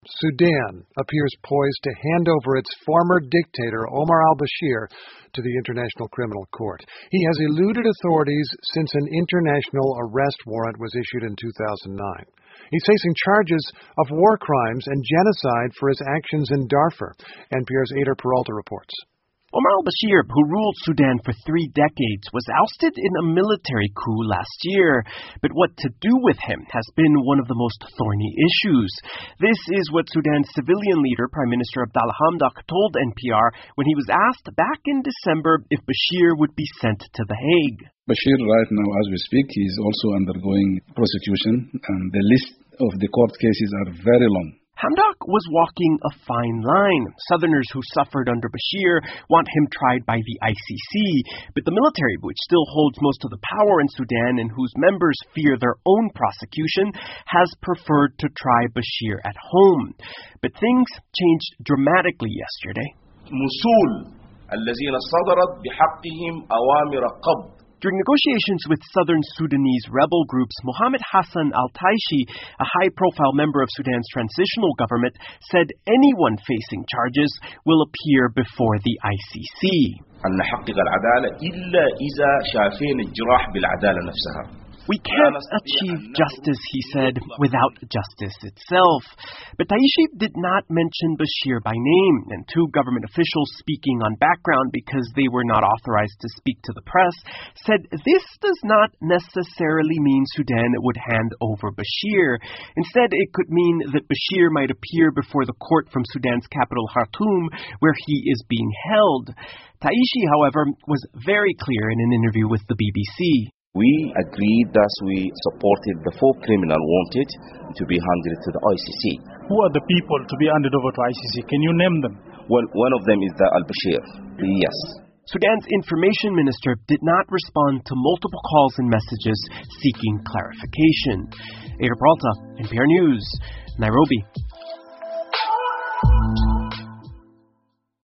Sudan appears poised to hand over its former dictator, Omar al-Bashir, to the International Criminal Court. He has eluded authorities since an international arrest warrant was issued in 2009. He's facing charges of war crimes and genocide for his actions in Darfur. NPR's Ader Peralta reports. Omar al-Bashir, who ruled Sudan for 3 decades, was ousted in a military coup last year. But what to do with him has been one of the most thorny issues. This is what Sudan's civilian leader, Prime Minister Abdallah Hamdok, told NPR when he was asked back in December if Bashir would be sent to The Hague. Bashir, right now as we speak, he is also undergoing prosecution, and the list of the court cases are very long. Hamdok was walking a fine line. Southerners who suffered under Bashir want him tried by the ICC, but the military, which still holds most of the power in Sudan and whose members fear their own prosecution, has preferred to try Bashir at home. But things changed dramatically yesterday. During negotiations with southern Sudanese rebel groups, Mohamed Hassan al-Taishi, a high-profile member of Sudan's transitional government, said anyone facing charges will appear before the ICC. We can't achieve justice, he said, without justice itself. But Taishi did not mention Bashir by name, and 2 government officials speaking on background because they were not authorized to speak to the press said this does not necessarily mean Sudan would hand over Bashir. Instead, it could mean that Bashir might appear before the court from Sudan's capital Khartoum, where he is being held. Taishi, however, was very clear in an interview with the BBC. We agreed that we supported the 4 criminals wanted to be handed to the ICC. Who are the people to be handed over to ICC? Can you name them? Well, one of them is the al-Bashir. Yes. Sudan's information minister did not respond to multiple calls and messages seeking clarification. Ader Peralta, NPR News, Nairobi.